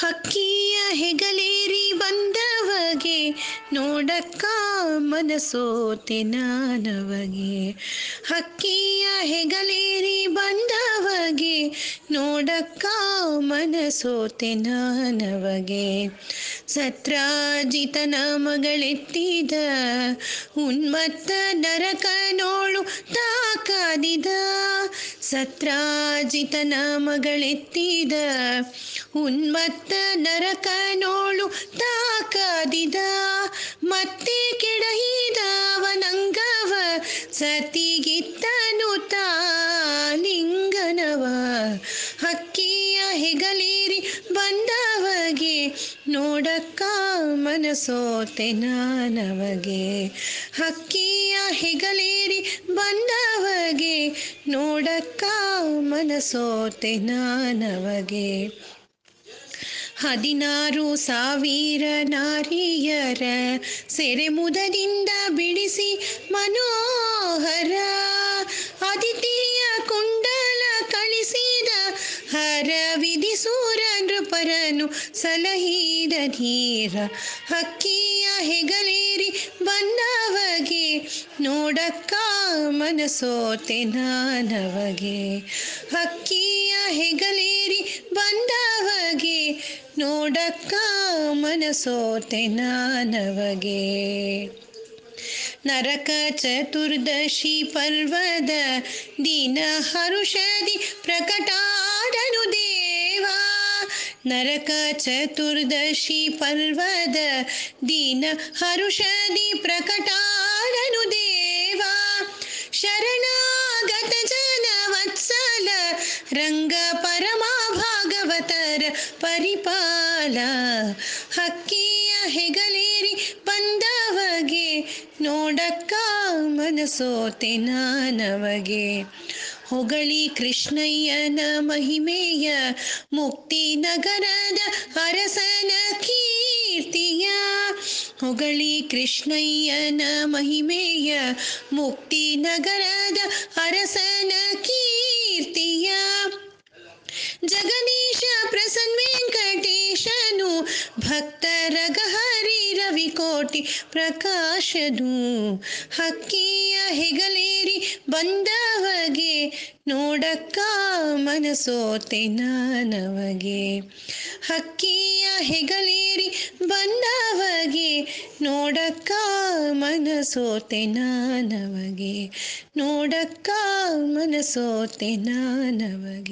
ಹಕ್ಕಿಯ ಹೆಗಲೇರಿ ಬಂದವಗೆ ನೋಡಕ್ಕ ಮನಸೋತೆ ನಾನವಗೆ. ಹಕ್ಕಿಯ ಹೆಗಲೇರಿ ಬಂದವಗೆ ನೋಡಕ್ಕ ಮನಸೋತೆ ನಾನವಗೆ. ಸತ್ರಾಜಿತನ ಮಗಳೆತ್ತಿದ ಉನ್ಮತ್ತ ನರಕ ನೋಳು ತಾಕಾದಿದ. ಸತ್ರಾಜಿತನ ಮಗಳೆತ್ತಿದ ಉನ್ಮತ್ತ ನರಕ ನೋಳು ತಾಕಾದಿದ. ಮತ್ತೆ ಕೆಡಹಿದವನಂಗವ ಸತಿಗಿತ್ತನು ತಾಲಿಂಗನವ. ಹಕ್ಕಿಯ ಹೆಗಲೇರಿ ಬಂದವಗೆ ನೋಡಕ್ಕ ಮನಸೋತೆ ನಾನವಗೆ. ಹಕ್ಕಿಯ ಹೆಗಲೇರಿ ಬಂದವಗೆ ನೋಡಕ್ಕ ಮನಸೋತೆ ನಾನವಗೆ. 16,000 ನಾರಿಯರ ಸೆರೆಮುದದಿಂದ ಬಿಡಿಸಿ ಮನೋಹರ. ಅದಿತಿಯ ಕುಂಡಲ ಕಳಿಸಿದ ಹರ ವಿಧಿಸೂರ ನೃಪರನು ಸಲಹಿದ ಧೀರ. ಹಕ್ಕಿಯ ಹೆಗಲೇರಿ ಬಂದವಗೆ ನೋಡಕ್ಕ ಮನಸೋತೆ ನಾನವಗೆ. ಹಕ್ಕಿಯ ಹೆಗಲೇರಿ ಬಂದವಗೆ ನೋಡಕ್ಕ ಮನಸೋತೆ ನಾನವಗೆ. ನರಕ ಚತುರ್ದಶಿ ಪರ್ವದ ದಿನ ಹರುಷದಿ ಪ್ರಕಟಾದನು ದೇವ. ನರಕ ಚತುರ್ದಶಿ ಪರ್ವದ ದಿನ ಹರುಷದಿ ಪ್ರಕಟಾದನು ದೇವ. ಶರಣಾಗತ ಜನ ವತ್ಸಲ ರಂಗ ಪರಮ ಭಾಗವತರ ಪರಿಪಾಲ. ಹಕ್ಕಿಯ ಹೆಗಲೇರಿ ಬಂದವಗೆ ನೋಡಕ್ಕ ಮನಸೋತೆ ನಾನವಗೆ. ಹೊಗಳಿ ಕೃಷ್ಣಯ್ಯನ ಮಹಿಮೆಯ ಮುಕ್ತಿ ನಗರದ ಅರಸನ ಕೀರ್ತಿಯ. ಹೊಗಳಿ ಕೃಷ್ಣಯ್ಯನ ಮಹಿಮೆಯ ಮುಕ್ತಿ ನಗರದ ಅರಸನ ಕೀರ್ತಿಯ. ಜಗದೀಶ ಪ್ರಸನ್ನ ವೆಂಕಟೇಶನು ಭಕ್ತರ ಗಹರಿ ರವಿಕೋಟಿ ಪ್ರಕಾಶನು. ಹಕ್ಕಿಯ ಹೆಗಲೇರಿ ಬಂದವಗೆ ನೋಡಕ್ಕ ಮನಸೋತೆ ನಾನವಗೆ. ಹಕ್ಕಿಯ ಹೆಗಲೇರಿ ಬಂದವಗೆ ನೋಡಕ್ಕ ಮನಸೋತೆ ನಾನವಗೆ. ನೋಡಕ್ಕ ಮನಸೋತೆ ನಾನವಗೆ.